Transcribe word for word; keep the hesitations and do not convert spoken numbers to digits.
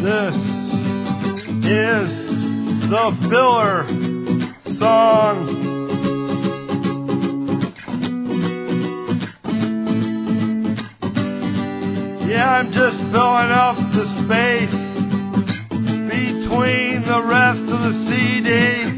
This is the filler song. Yeah, I'm just filling up the space between the rest of the C D.